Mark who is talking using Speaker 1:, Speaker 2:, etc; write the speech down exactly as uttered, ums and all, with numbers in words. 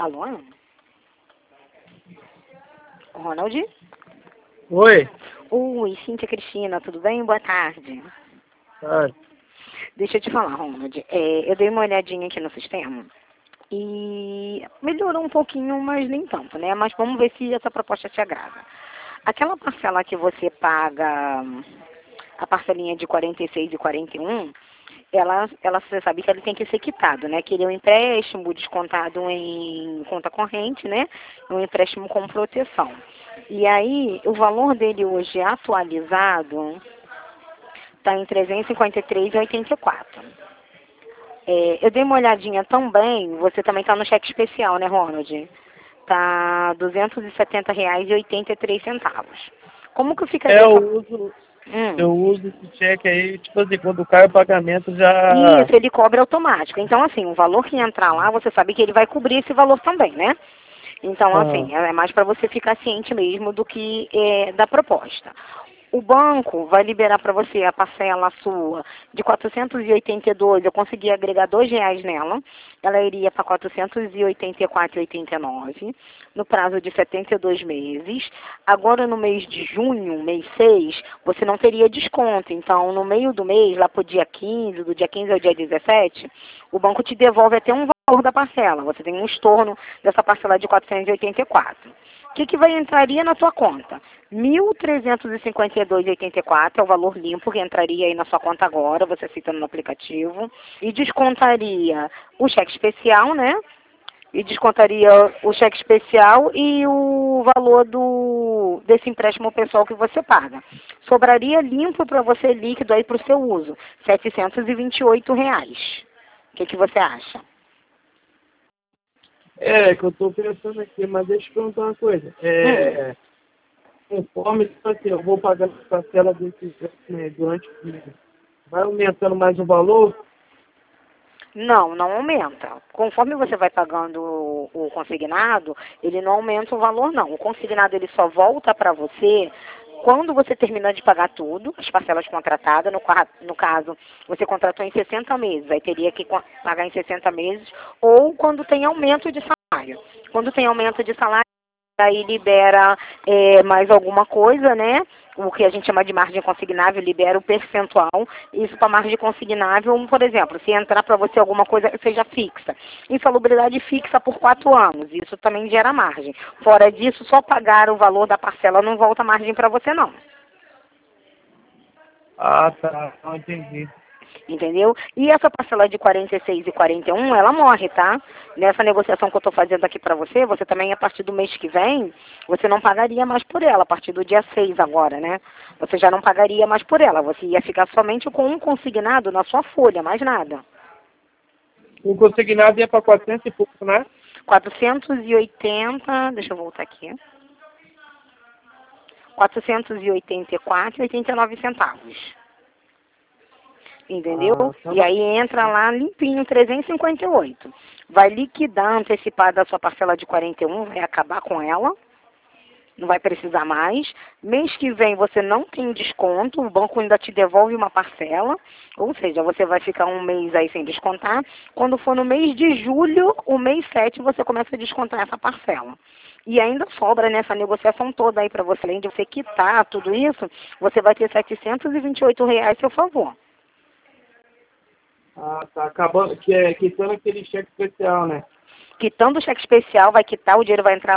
Speaker 1: Alô? Ronald?
Speaker 2: Oi.
Speaker 1: Oi, Cíntia Cristina, tudo bem? Boa tarde.
Speaker 2: Ah,
Speaker 1: Deixa eu te falar, Ronald. É, eu dei uma olhadinha aqui no sistema e melhorou um pouquinho, mas nem tanto, né? Mas vamos ver se essa proposta te agrada. Aquela parcela que você paga, a parcelinha de quarenta e seis e quarenta e um, ela, ela, você sabe que ele tem que ser quitado, né? Que ele é um empréstimo descontado em conta corrente, né? Um empréstimo com proteção. E aí, o valor dele hoje atualizado está em trezentos e cinquenta e três reais e oitenta e quatro centavos. É, eu dei uma olhadinha também, você também está no cheque especial, né, Ronald? Tá duzentos e setenta reais e oitenta e três centavos. Como que ficaria
Speaker 2: é,
Speaker 1: essa...
Speaker 2: eu uso,
Speaker 1: Hum.
Speaker 2: eu uso esse cheque aí, tipo assim, quando cai o pagamento já...
Speaker 1: Isso, ele cobra automático. Então, assim, o valor que entrar lá, você sabe que ele vai cobrir esse valor também, né? Então,
Speaker 2: Ah,
Speaker 1: assim, é mais para você ficar ciente mesmo do que é, da proposta. O banco vai liberar para você a parcela sua de quatrocentos e oitenta e dois, eu consegui agregar dois reais nela, ela iria para quatrocentos e oitenta e quatro reais e oitenta e nove, no prazo de setenta e dois meses. Agora no mês de junho, mês seis, você não teria desconto, então no meio do mês, lá para o dia quinze, do dia quinze ao dia dezessete, o banco te devolve até um valor da parcela, você tem um estorno dessa parcela de quatrocentos e oitenta e quatro. O que, que vai entraria na tua conta? mil trezentos e cinquenta e dois reais e oitenta e quatro é o valor limpo que entraria aí na sua conta agora, você cita no aplicativo, e descontaria o cheque especial, né? E descontaria o cheque especial e o valor do, desse empréstimo pessoal que você paga. Sobraria limpo para você líquido aí para o seu uso, setecentos e vinte e oito reais. O que, que você acha?
Speaker 2: é, que eu tô pensando aqui, mas deixa eu te perguntar uma coisa.
Speaker 1: Hum.
Speaker 2: É, conforme, tipo assim, eu vou pagando a parcela desse, né, durante o mês, vai aumentando mais o valor?
Speaker 1: Não, não aumenta. Conforme você vai pagando o, o consignado, ele não aumenta o valor, não. O consignado ele só volta para você quando você terminar de pagar tudo, as parcelas contratadas. No, qua- no caso, você contratou em sessenta meses, aí teria que co- pagar em sessenta meses, ou quando tem aumento de salário. Quando tem aumento de salário, aí libera é, mais alguma coisa, né? O que a gente chama de margem consignável, libera o percentual. Isso para margem consignável, por exemplo, se entrar para você alguma coisa que seja fixa. Insalubridade fixa por quatro anos, isso também gera margem. Fora disso, só pagar o valor da parcela não volta margem para você, não.
Speaker 2: Ah, tá, não entendi.
Speaker 1: Entendeu? E essa parcela de quarenta e seis e quarenta e um, ela morre, tá? Nessa negociação que eu estou fazendo aqui para você, você também, a partir do mês que vem, você não pagaria mais por ela, a partir do dia seis agora, né? Você já não pagaria mais por ela, você ia ficar somente com um consignado na sua folha, mais nada.
Speaker 2: O consignado ia para quatrocentos e pouco, né?
Speaker 1: quatrocentos e oitenta, deixa eu voltar aqui. quatrocentos e oitenta e quatro reais e oitenta e nove centavos. Entendeu?
Speaker 2: Ah, tá
Speaker 1: E
Speaker 2: bom.
Speaker 1: aí entra lá limpinho, trezentos e cinquenta e oito. Vai liquidar antecipada a sua parcela de quarenta e um, vai acabar com ela, não vai precisar mais. Mês que vem você não tem desconto, o banco ainda te devolve uma parcela, ou seja, você vai ficar um mês aí sem descontar. Quando for no mês de julho, o mês sete, você começa a descontar essa parcela. E ainda sobra nessa negociação toda aí para você, além de você quitar tudo isso, você vai ter setecentos e vinte e oito reais a seu favor.
Speaker 2: Ah, tá acabando, que é quitando aquele cheque especial, né?
Speaker 1: Quitando o cheque especial, vai quitar, o dinheiro vai entrar